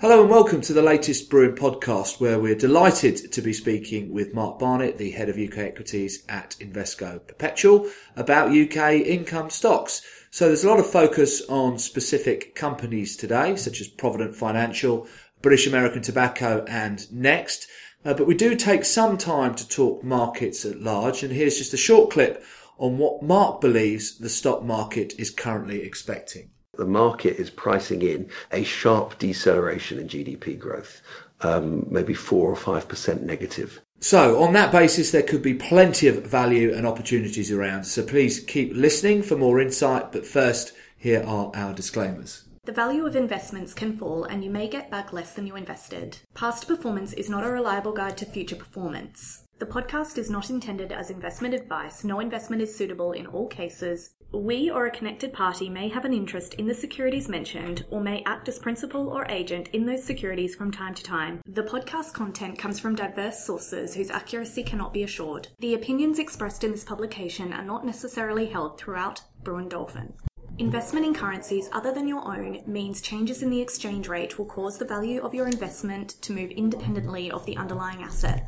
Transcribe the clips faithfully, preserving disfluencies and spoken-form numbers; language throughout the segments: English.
Hello and welcome to the latest Brewin podcast, where we're delighted to be speaking with Mark Barnett, the head of U K equities at Invesco Perpetual, about U K income stocks. So there's a lot of focus on specific companies today, such as Provident Financial, British American Tobacco and Next. Uh, but we do take some time to talk markets at large, and here's just a short clip on what Mark believes the stock market is currently expecting. The market is pricing in a sharp deceleration in G D P growth, um, maybe four or five percent negative. So on that basis, there could be plenty of value and opportunities around. So please keep listening for more insight. But first, here are our disclaimers. The value of investments can fall and you may get back less than you invested. Past performance is not a reliable guide to future performance. The podcast is not intended as investment advice. No investment is suitable in all cases. We or a connected party may have an interest in the securities mentioned or may act as principal or agent in those securities from time to time. The podcast content comes from diverse sources whose accuracy cannot be assured. The opinions expressed in this publication are not necessarily held throughout Brewin Dolphin. Investment in currencies other than your own means changes in the exchange rate will cause the value of your investment to move independently of the underlying asset.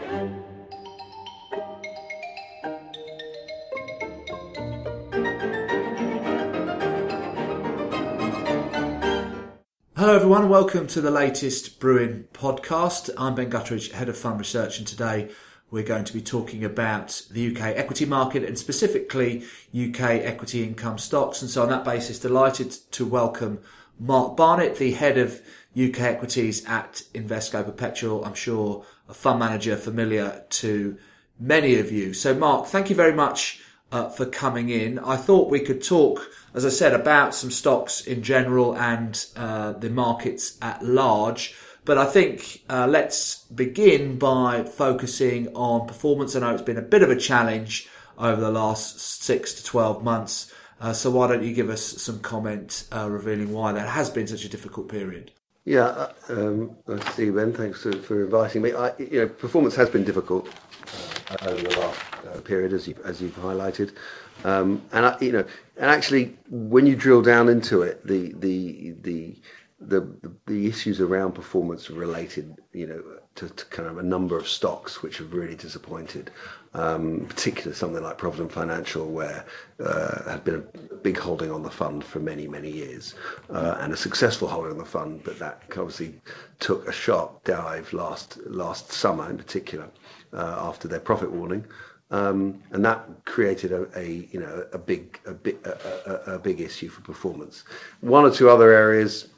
Hello everyone and welcome to the latest Brewin podcast. I'm Ben Gutteridge, Head of Fund Research, and today we're going to be talking about the U K equity market and specifically U K equity income stocks. And so on that basis, delighted to welcome Mark Barnett, the Head of U K equities at Invesco Perpetual. I'm sure a fund manager familiar to many of you. So Mark, thank you very much uh, for coming in. I thought we could talk, as I said, about some stocks in general and uh, the markets at large. But I think uh, let's begin by focusing on performance. I know it's been a bit of a challenge over the last six to twelve months. Uh, so why don't you give us some comment uh, revealing why that has been such a difficult period? Yeah, um, nice to see you, Ben. Thanks for, for inviting me. I, you know, performance has been difficult uh, over the last uh, period, as you as you've highlighted. Um, and I, you know, and actually, when you drill down into it, the the the the the, the issues around performance related, you know, to, to kind of a number of stocks which have really disappointed. Um, particularly something like Provident Financial, where uh, had been a big holding on the fund for many, many years, uh, and a successful holding on the fund, but that obviously took a sharp dive last last summer, in particular, uh, after their profit warning, um, and that created a, a you know a big a big a, a, a big issue for performance. One or two other areas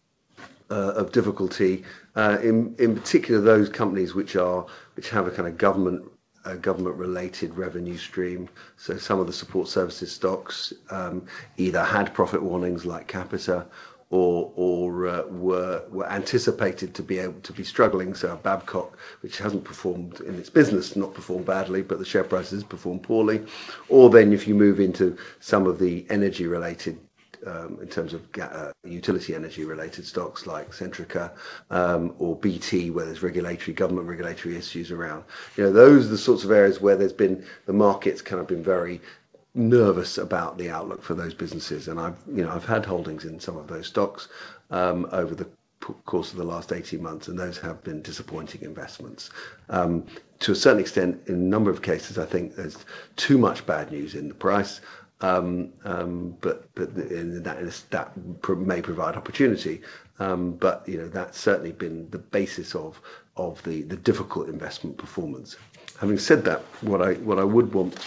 uh, of difficulty, uh, in in particular those companies which are which have a kind of government. A government-related revenue stream. So some of the support services stocks um, either had profit warnings like Capita, or or uh, were were anticipated to be able to be struggling. So Babcock, which hasn't performed in its business, not performed badly, but the share prices performed poorly. Or then if you move into some of the energy-related. Um, in terms of uh, utility energy related stocks like Centrica um, or B T, where there's regulatory, government regulatory issues around. You know, those are the sorts of areas where there's been, the market's kind of been very nervous about the outlook for those businesses. And I've, you know, I've had holdings in some of those stocks um, over the course of the last eighteen months, and those have been disappointing investments. Um, to a certain extent, in a number of cases, I think there's too much bad news in the price. Um, um, but but in that that may provide opportunity. Um, but you know that's certainly been the basis of of the, the difficult investment performance. Having said that, what I what I would want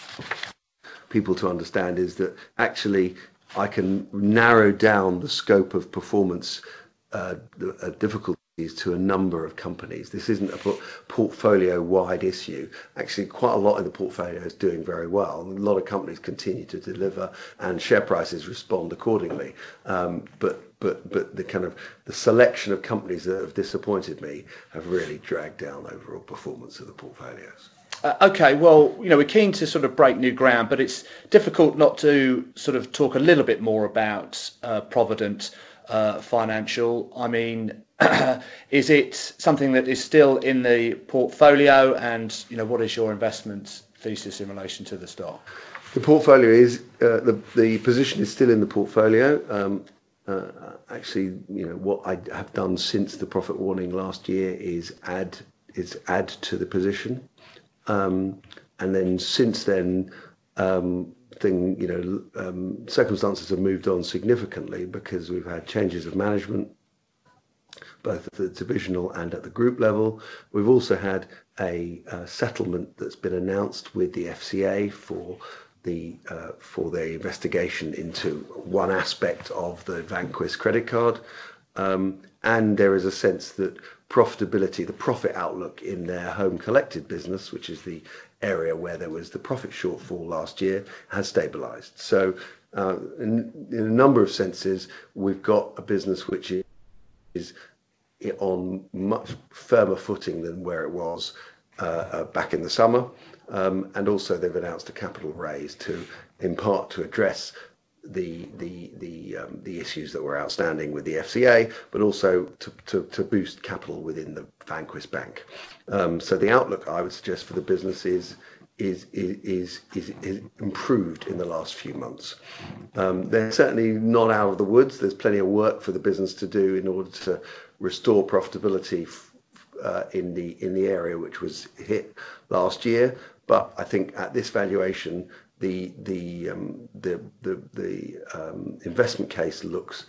people to understand is that actually I can narrow down the scope of performance uh, uh, difficulties to a number of companies. This isn't a portfolio-wide issue. Actually, quite a lot of the portfolio is doing very well. A lot of companies continue to deliver, and share prices respond accordingly. Um, but but but the kind of the selection of companies that have disappointed me have really dragged down overall performance of the portfolios. Uh, okay, well, you know, we're keen to sort of break new ground, but it's difficult not to sort of talk a little bit more about uh, Provident uh, Financial. I mean, is it something that is still in the portfolio, and you know, what is your investment thesis in relation to the stock? The portfolio is uh, the the position is still in the portfolio. Um, uh, actually, you know, what I have done since the profit warning last year is add is add to the position, um, and then since then, um, thing you know, um, circumstances have moved on significantly because we've had changes of management, both at the divisional and at the group level. We've also had a, a settlement that's been announced with the F C A for the uh, for the investigation into one aspect of the Vanquis credit card, um, and there is a sense that profitability, the profit outlook in their home collected business, which is the area where there was the profit shortfall last year, has stabilised. So, uh, in, in a number of senses, we've got a business which is, is on much firmer footing than where it was uh, uh, back in the summer. Um, and also they've announced a capital raise to, in part, to address the the the um, the issues that were outstanding with the F C A, but also to to, to boost capital within the Vanquis Bank. Um, so the outlook, I would suggest, for the business is is is is, is improved in the last few months. Um, they're certainly not out of the woods. There's plenty of work for the business to do in order to restore profitability uh, in the in the area which was hit last year. But I think at this valuation, the the um, the the, the um, investment case looks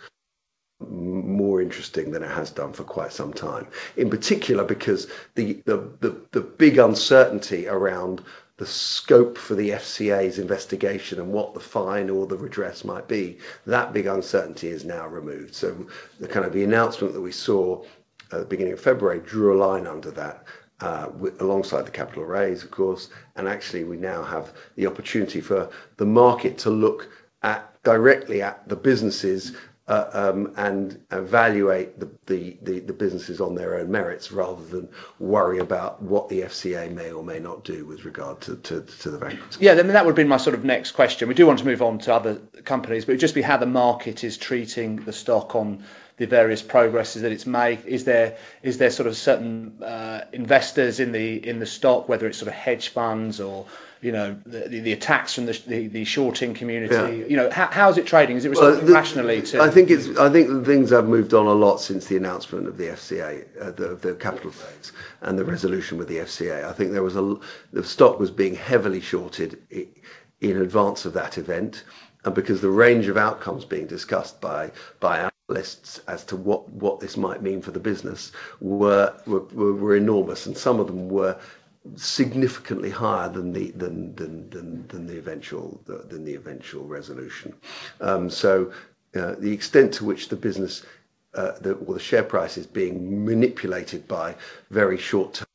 more interesting than it has done for quite some time. In particular, because the the the, the big uncertainty around the scope for the F C A's investigation and what the fine or the redress might be, that big uncertainty is now removed. So the kind of the announcement that we saw at the beginning of February drew a line under that. Uh, with, alongside the capital raise, of course, and actually we now have the opportunity for the market to look at directly at the businesses uh, um, and evaluate the, the, the, the businesses on their own merits rather than worry about what the F C A may or may not do with regard to, to, to the Vanquis. Yeah, I mean, that would be my sort of next question. We do want to move on to other companies, but it would just be how the market is treating the stock on the various progresses that it's made. Is there is there sort of certain uh, investors in the in the stock, whether it's sort of hedge funds or you know the, the attacks from the, the the shorting community? Yeah. You know, how, how is it trading? Is it responding well, rationally to? I think it's I think things have moved on a lot since the announcement of the F C A, uh, the the capital raise and the resolution with the F C A. I think there was a the stock was being heavily shorted in advance of that event, and because the range of outcomes being discussed by by lists as to what, what this might mean for the business were, were were enormous, and some of them were significantly higher than the than than than, than the eventual than the eventual resolution. Um, so uh, the extent to which the business uh, the, or the share price is being manipulated by very short term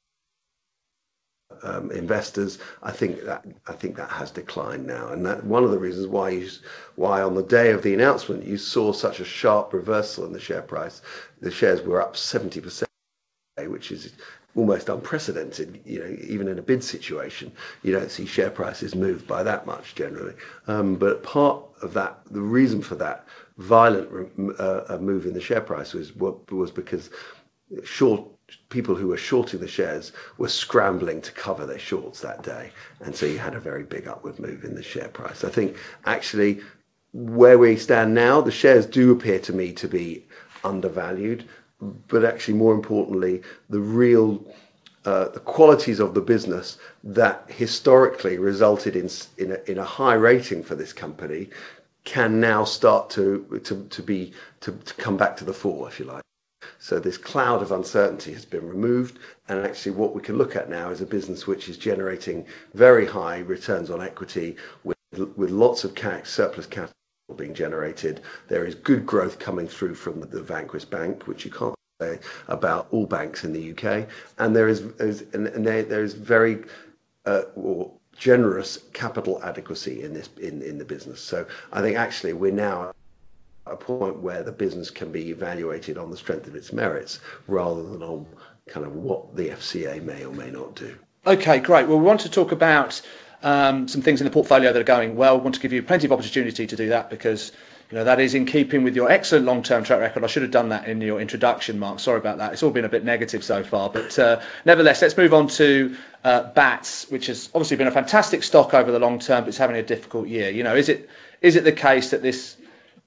Um, investors, I think that I think that has declined now, and that one of the reasons why you, why on the day of the announcement you saw such a sharp reversal in the share price. The shares were up seventy percent, which is almost unprecedented. You know, even in a bid situation, you don't see share prices move by that much generally. Um, but part of that, the reason for that violent uh, move in the share price was was because short. people who were shorting the shares were scrambling to cover their shorts that day, and so you had a very big upward move in the share price. I think actually where we stand now, the shares do appear to me to be undervalued, but actually more importantly, the real uh, the qualities of the business that historically resulted in in a, in a high rating for this company can now start to to to be to, to come back to the fore, if you like. So this cloud of uncertainty has been removed, and actually what we can look at now is a business which is generating very high returns on equity with, with lots of cash, surplus capital being generated. There is good growth coming through from the, the Vanquis Bank, which you can't say about all banks in the U K, and there is, is and, and there, there is very uh, or generous capital adequacy in this in, in the business. So I think actually we're now a point where the business can be evaluated on the strength of its merits rather than on kind of what the F C A may or may not do. Okay, great. Well, we want to talk about um, some things in the portfolio that are going well. We want to give you plenty of opportunity to do that because you know that is in keeping with your excellent long-term track record. I should have done that in your introduction, Mark. Sorry about that. It's all been a bit negative so far, but uh, nevertheless, let's move on to uh, B A T S, which has obviously been a fantastic stock over the long term, but it's having a difficult year. You know, is it is it the case that this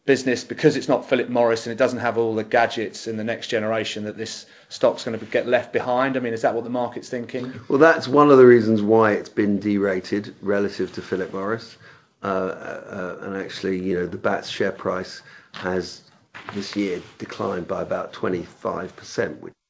business, because it's not Philip Morris and it doesn't have all the gadgets in the next generation, that this stock's going to get left behind? I mean, is that what the market's thinking? Well, that's one of the reasons why it's been derated relative to Philip Morris. Uh, uh, and actually, you know, the B A T's share price has this year declined by about twenty-five percent, which,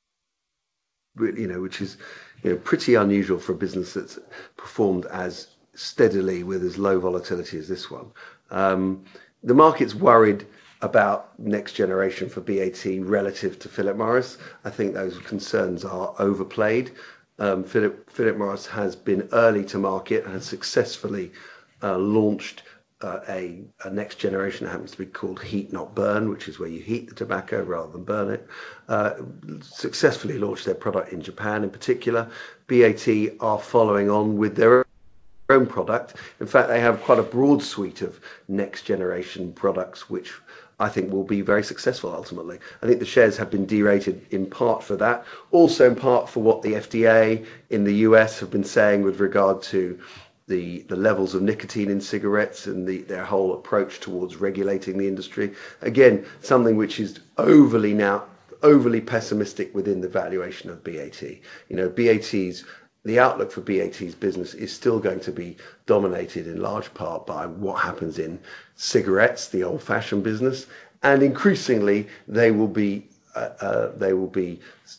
you know, which is, you know, pretty unusual for a business that's performed as steadily with as low volatility as this one. Um, the market's worried about next generation for B A T relative to Philip Morris. I think those concerns are overplayed. Um, Philip, Philip Morris has been early to market and has successfully uh, launched uh, a, a next generation that happens to be called Heat Not Burn, which is where you heat the tobacco rather than burn it. Uh, successfully launched their product in Japan in particular. B A T are following on with their own product. In fact, they have quite a broad suite of next generation products, which I think will be very successful ultimately. I think the shares have been derated in part for that, also in part for what the F D A in the U S have been saying with regard to the, the levels of nicotine in cigarettes and the, their whole approach towards regulating the industry. Again, something which is overly now overly pessimistic within the valuation of B A T. You know, B A T's the outlook for B A T's business is still going to be dominated in large part by what happens in cigarettes, the old-fashioned business, and increasingly they will be, uh, uh, they will be,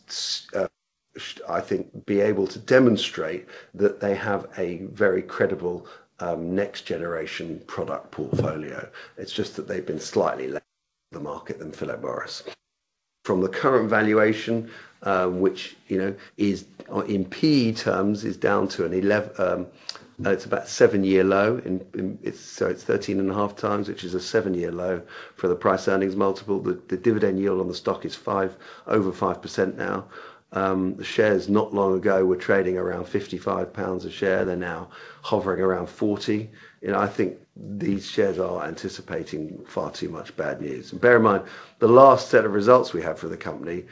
uh, I think, be able to demonstrate that they have a very credible um, next-generation product portfolio. It's just that they've been slightly less in the market than Philip Morris. From the current valuation, um, which you know is in P E terms is down to an eleven, um, uh, it's about seven-year low. In, in it's so it's thirteen and a half times, which is a seven-year low for the price earnings multiple. The, the dividend yield on the stock is five over five percent now. Um, the shares not long ago were trading around fifty-five pounds a share. They're now hovering around forty. You know, I think these shares are anticipating far too much bad news. And bear in mind, the last set of results we had for the company,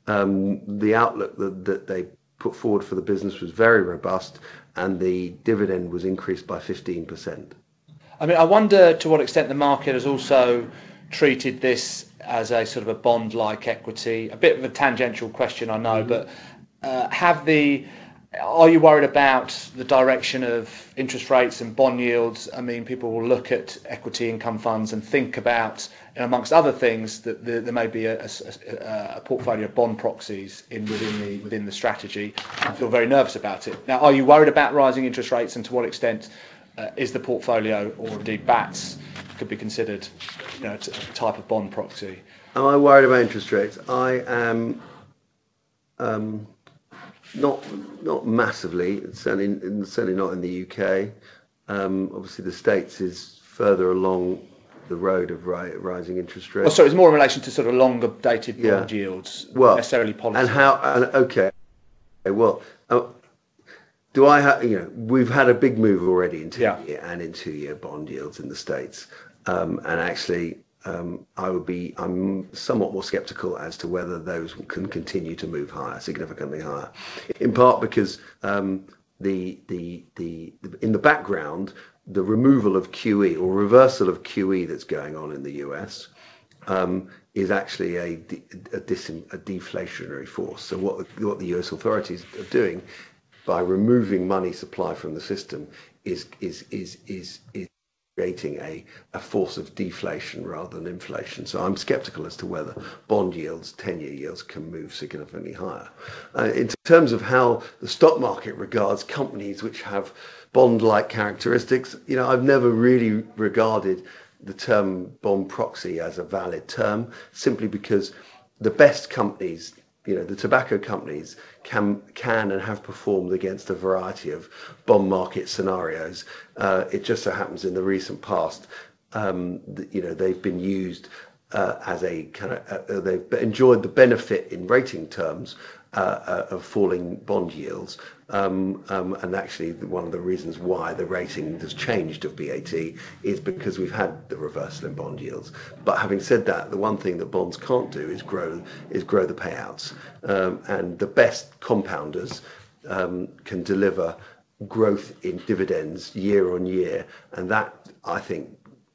um, the outlook that, that they put forward for the business was very robust, and the dividend was increased by fifteen percent. I mean, I wonder to what extent the market has also treated this as a sort of a bond-like equity. A bit of a tangential question, I know, mm-hmm. but uh, have the are you worried about the direction of interest rates and bond yields? I mean, people will look at equity income funds and think about, and amongst other things, that there, there may be a, a, a portfolio of bond proxies in within the within the strategy. I feel very nervous about it. Now, are you worried about rising interest rates, and to what extent uh, is the portfolio, or indeed B A Ts, could be considered, you know, a type of bond proxy? Am I worried about interest rates? I am. Um, Not not massively, certainly certainly not in the U K. Um, obviously, the States is further along the road of ri- rising interest rates. Oh, so it's more in relation to sort of longer dated bond yeah. yields, well, necessarily policy. And how? And okay, well, uh, do I have? You know, we've had a big move already in two yeah. year and in two year bond yields in the States, um, and actually. Um, I would be, I'm somewhat more sceptical as to whether those can continue to move higher, significantly higher. In part because um, the, the, the, the, in the background, the removal of Q E or reversal of Q E that's going on in the U S um, is actually a, a, dis, a deflationary force. So what the, what the U S authorities are doing by removing money supply from the system is, is, is, is, is creating a, a force of deflation rather than inflation. So I'm sceptical as to whether bond yields, ten-year yields can move significantly higher. Uh, in terms of how the stock market regards companies which have bond-like characteristics, you know, I've never really regarded the term bond proxy as a valid term, simply because the best companies, you know, the tobacco companies can can and have performed against a variety of bond market scenarios. Uh, it just so happens in the recent past, um, that, you know, they've been used uh, as a kind of uh, they've enjoyed the benefit in rating terms uh, uh, of falling bond yields. Um, um, and actually, one of the reasons why the rating has changed of B A T is because we've had the reversal in bond yields. But having said that, the one thing that bonds can't do is grow is grow the payouts. Um, and the best compounders um, can deliver growth in dividends year on year, and that I think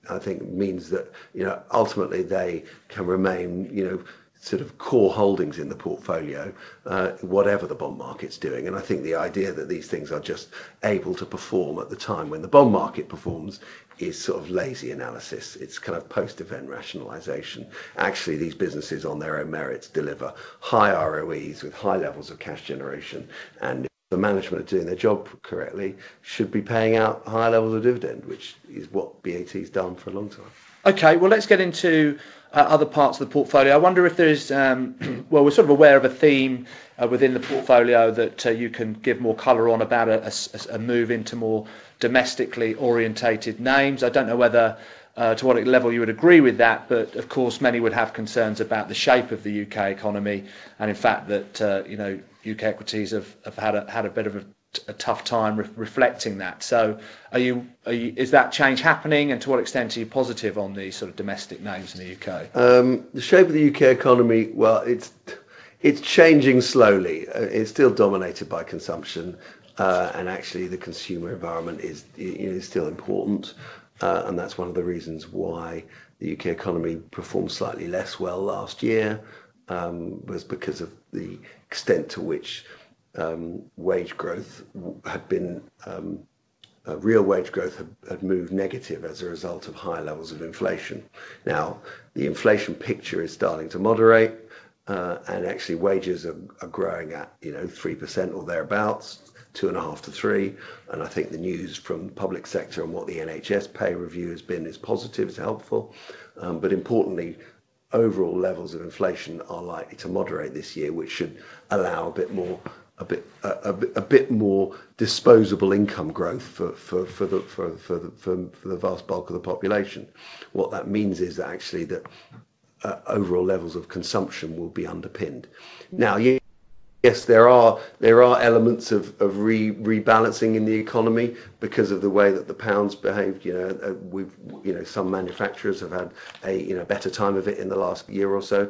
I think means that, you know, ultimately they can remain, you know, sort of core holdings in the portfolio, uh, whatever the bond market's doing. And I think the idea that these things are just able to perform at the time when the bond market performs is sort of lazy analysis. It's kind of post-event rationalization. Actually, these businesses on their own merits deliver high R O Es with high levels of cash generation, and if the management are doing their job correctly, should be paying out high levels of dividend, which is what B A T's done for a long time. Okay, well, let's get into uh, other parts of the portfolio. I wonder if there's, um, well, we're sort of aware of a theme uh, within the portfolio that uh, you can give more colour on about a, a, a move into more domestically orientated names. I don't know whether uh, to what level you would agree with that, but of course many would have concerns about the shape of the U K economy, and in fact that uh, you know U K equities have, have had a had a bit of a a tough time re- reflecting that. So are you, are you, is that change happening, and to what extent are you positive on the sort of domestic names in the U K? Um, the shape of the U K economy, well, it's it's changing slowly. Uh, it's still dominated by consumption, uh, and actually the consumer environment is, you know, still important, uh, and that's one of the reasons why the U K economy performed slightly less well last year, um, was because of the extent to which Um, wage growth had been, um, uh, real wage growth had, had moved negative as a result of high levels of inflation. Now, the inflation picture is starting to moderate, uh, and actually wages are, are growing at, you know, three percent or thereabouts, two and a half to three. And I think the news from the public sector and what the N H S pay review has been is positive, is helpful. Um, but importantly, overall levels of inflation are likely to moderate this year, which should allow a bit more a bit a, a, bit, a bit more disposable income growth for for for the for for the, for, for the vast bulk of the population. What that means is that actually that uh, overall levels of consumption will be underpinned. Now, yes, there are there are elements of of re, rebalancing in the economy because of the way that the pound's behaved. You know, uh, we've you know some manufacturers have had a you know better time of it in the last year or so.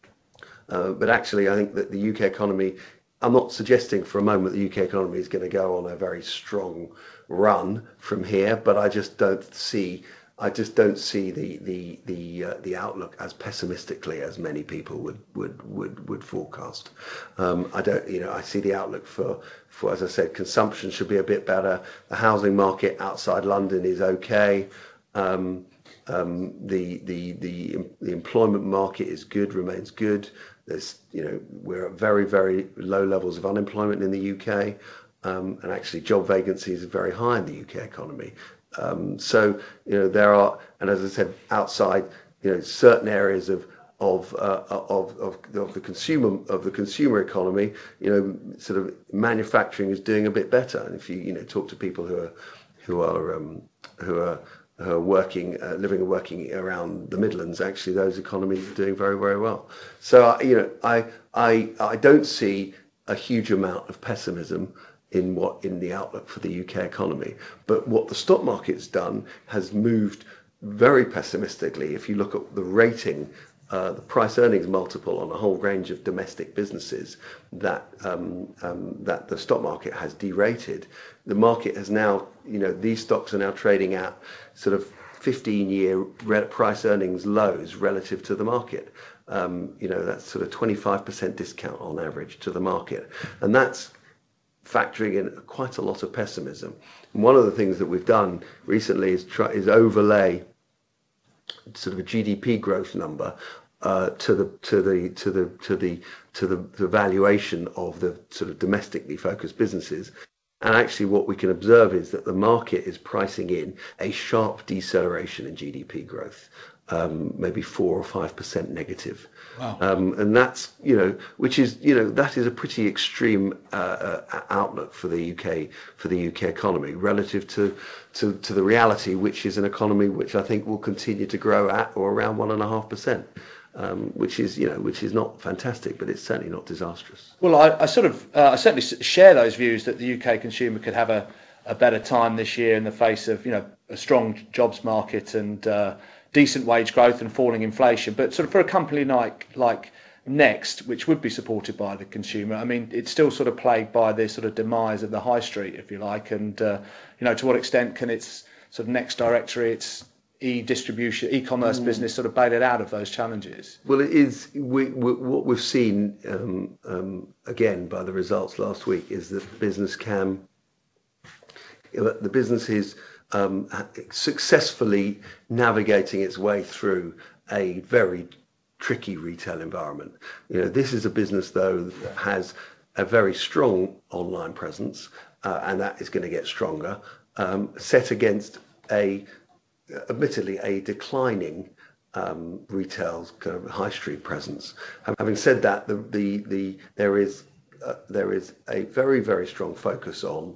Uh, but actually, I think that the U K economy, I'm not suggesting for a moment the U K economy is going to go on a very strong run from here, but I just don't see I just don't see the the the uh, the outlook as pessimistically as many people would would would would forecast. Um, I don't, you know, I see the outlook for for as I said, consumption should be a bit better. The housing market outside London is okay. Um, um, the the the the employment market is good, remains good. There's, you know, we're at very, very low levels of unemployment in the U K, um, and actually job vacancies are very high in the U K economy. Um, so, you know, there are, and as I said, outside, you know, certain areas of of uh, of, of of the consumer of the consumer economy, you know, sort of manufacturing is doing a bit better. And if you you know talk to people who are who are um, who are Uh, working, uh, living and working around the Midlands, actually those economies are doing very, very well. So, uh, you know, I, I, I don't see a huge amount of pessimism in what in the outlook for the U K economy. But what the stock market's done has moved very pessimistically. If you look at the rating, uh, the price earnings multiple on a whole range of domestic businesses, that um, um, that the stock market has derated. The market has now, you know, these stocks are now trading at sort of fifteen-year price earnings lows relative to the market. Um, you know, that's sort of twenty-five percent discount on average to the market, and that's factoring in quite a lot of pessimism. And one of the things that we've done recently is try is overlay sort of a G D P growth number uh, to the to the to the to the to the, the valuation of the sort of domestically focused businesses. And actually what we can observe is that the market is pricing in a sharp deceleration in G D P growth, um, maybe four or five percent negative. Wow. Um, and that's, you know, which is, you know, that is a pretty extreme uh, uh, outlook for the U K, for the U K economy relative to, to, to the reality, which is an economy which I think will continue to grow at or around one and a half percent. Um, which is, you know, which is not fantastic, but it's certainly not disastrous. Well, I, I sort of, uh, I certainly share those views that the U K consumer could have a, a better time this year in the face of, you know, a strong jobs market and uh, decent wage growth and falling inflation. But sort of for a company like like Next, which would be supported by the consumer, I mean, it's still sort of plagued by this sort of demise of the high street, if you like, and uh, you know, to what extent can its sort of Next directory, its e-distribution, e-commerce mm. business sort of bail it out of those challenges? Well, it is. We, we, what we've seen um, um, again by the results last week is that business can, the business is um, successfully navigating its way through a very tricky retail environment. You know, this is a business though that has a very strong online presence, uh, and that is going to get stronger, um, set against a admittedly a declining um, retail kind of high street presence. Having said that, the the, the there is uh, there is a very very strong focus on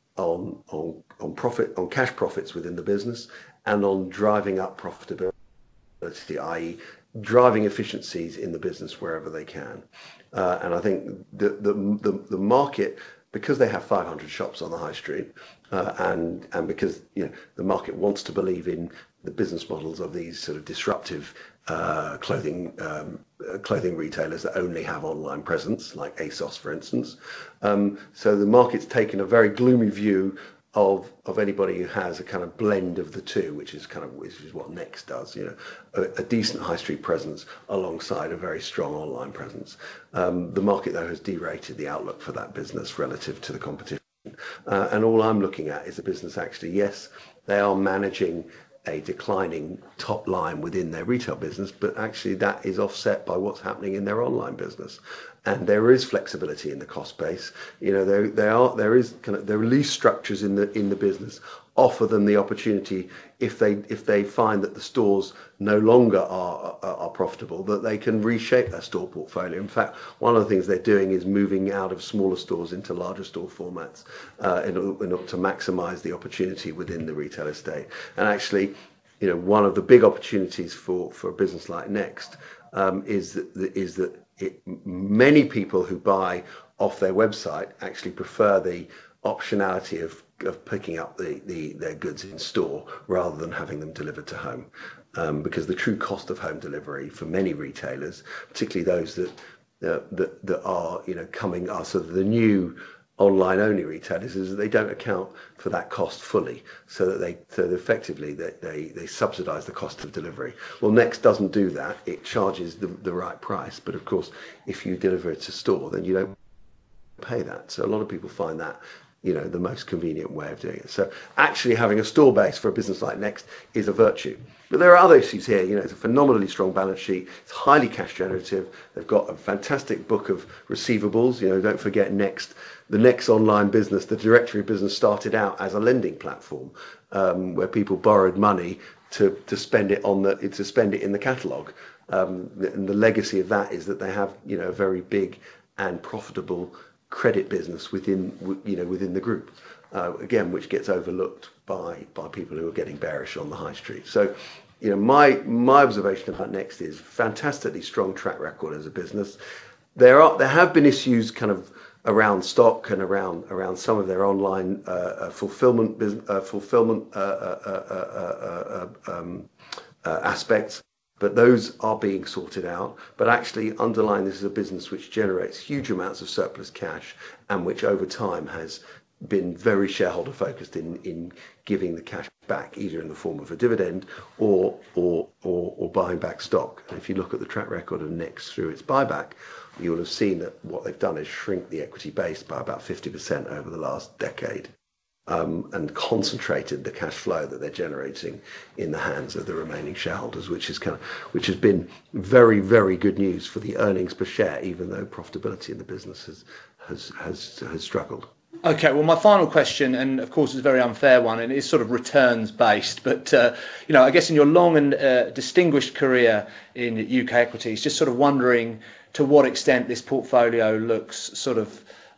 on on on profit on cash profits within the business and on driving up profitability, that is, driving efficiencies in the business wherever they can. Uh, and I think the the the, the market, because they have five hundred shops on the high street, uh, and and because you know the market wants to believe in the business models of these sort of disruptive uh, clothing um, uh, clothing retailers that only have online presence, like ASOS, for instance. Um, so the market's taken a very gloomy view of of anybody who has a kind of blend of the two, which is kind of which is what Next does, you know, a, a decent high street presence alongside a very strong online presence. Um, the market though has derated the outlook for that business relative to the competition, uh, and all I'm looking at is a business actually, yes, they are managing a declining top line within their retail business, but actually that is offset by what's happening in their online business. And there is flexibility in the cost base. You know, there there are there is kind of the release structures in the in the business offer them the opportunity, if they if they find that the stores no longer are are, are profitable, that they can reshape their store portfolio. In fact, one of the things they're doing is moving out of smaller stores into larger store formats uh, in, in order to maximise the opportunity within the retail estate. And actually, you know, one of the big opportunities for for a business like Next um, is that is that. It, many people who buy off their website actually prefer the optionality of, of picking up the, the their goods in store rather than having them delivered to home, um, because the true cost of home delivery for many retailers, particularly those that uh, that, that are you know coming are sort of the new online only retailers, is that they don't account for that cost fully, so that they so that effectively they, they they subsidize the cost of delivery. Well, Next doesn't do that. It charges the, the right price, but of course if you deliver it to store, then you don't pay that. So a lot of people find that you know the most convenient way of doing it. So actually having a store base for a business like Next is a virtue. But there are other issues here. You know, it's a phenomenally strong balance sheet. It's highly cash generative. They've got a fantastic book of receivables. You know, don't forget Next, the Next online business, the directory business started out as a lending platform um, where people borrowed money to to spend it on the to spend it in the catalogue. Um, and the legacy of that is that they have you know a very big and profitable credit business within you know within the group, uh, again, which gets overlooked by by people who are getting bearish on the high street. So, you know, my my observation about Next is fantastically strong track record as a business. There are there have been issues kind of around stock and around around some of their online uh, fulfillment business, uh, fulfillment uh, uh, uh, uh, uh, um, uh, aspects. But those are being sorted out. But actually underlying this is a business which generates huge amounts of surplus cash and which over time has been very shareholder focused in, in giving the cash back, either in the form of a dividend or or or, or buying back stock. And if you look at the track record of Next through its buyback, you will have seen that what they've done is shrink the equity base by about fifty percent over the last decade. Um, and concentrated the cash flow that they're generating in the hands of the remaining shareholders, which is kind of which has been very, very good news for the earnings per share, even though profitability in the business has has has, has struggled. Okay, well, my final question, and of course it's a very unfair one, and it's sort of returns based, but uh, you know, I guess in your long and uh, distinguished career in U K equities, just sort of wondering to what extent this portfolio looks sort of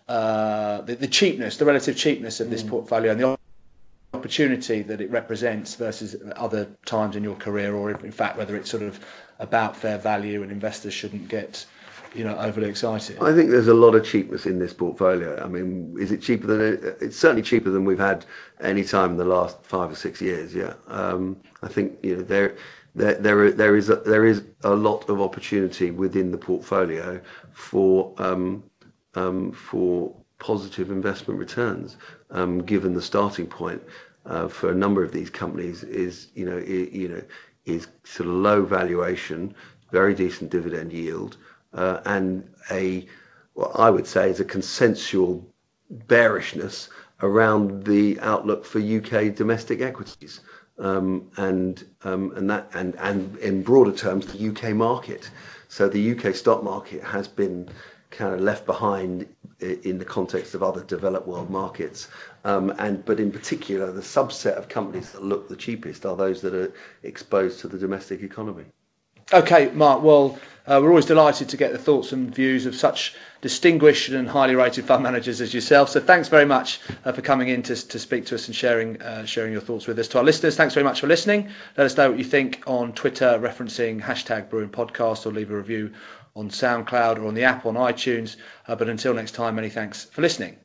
Uh, the, the cheapness, the relative cheapness of this mm. portfolio and the opportunity that it represents versus other times in your career, or if, in fact whether it's sort of about fair value and investors shouldn't get, you know, overly excited. I think there's a lot of cheapness in this portfolio. I mean, is it cheaper than it, it's certainly cheaper than we've had any time in the last five or six years. Yeah, um, I think you know there. There, there, there is a, there is a lot of opportunity within the portfolio for um, Um, for positive investment returns, um, given the starting point uh, for a number of these companies is, you know, i- you know, is sort of low valuation, very decent dividend yield, uh, and a what I would say is a consensual bearishness around the outlook for U K domestic equities, um, and um, and that and and in broader terms the U K market. So the U K stock market has been kind of left behind in the context of other developed world markets, um, and but in particular the subset of companies that look the cheapest are those that are exposed to the domestic economy. Okay, Mark, well, uh, we're always delighted to get the thoughts and views of such distinguished and highly rated fund managers as yourself. So thanks very much uh, for coming in to, to speak to us and sharing uh, sharing your thoughts with us. To our listeners, thanks very much for listening. Let us know what you think on Twitter, referencing hashtag Brewin Podcast, or leave a review on SoundCloud or on the app on iTunes. Uh, but until next time, many thanks for listening.